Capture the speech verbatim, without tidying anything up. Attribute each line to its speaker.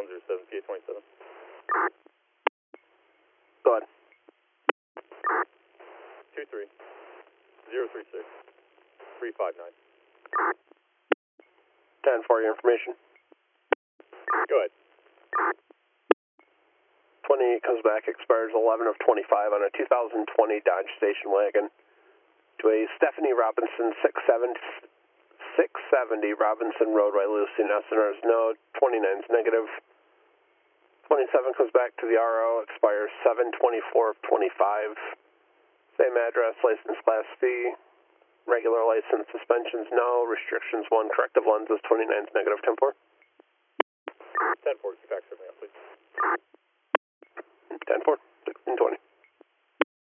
Speaker 1: zero seven, P A twenty-seven.
Speaker 2: Go ahead.
Speaker 1: two three zero three six three five nine.
Speaker 2: ten for your information.
Speaker 1: Go ahead.
Speaker 2: twenty comes back, expires eleven of twenty-five on a two thousand twenty Dodge Station Wagon to a Stephanie Robinson six seventy Robinson Roadway, Lucien, S N R's no, twenty-nine is negative. twenty-seven comes back to the R O, expires seven twenty-four of twenty-five. Same address, license class B, regular license, suspensions no, restrictions one, corrective lenses twenty-nine is negative, ten four.
Speaker 1: ten four, keep back me up, please.
Speaker 2: ten four, sixteen twenty.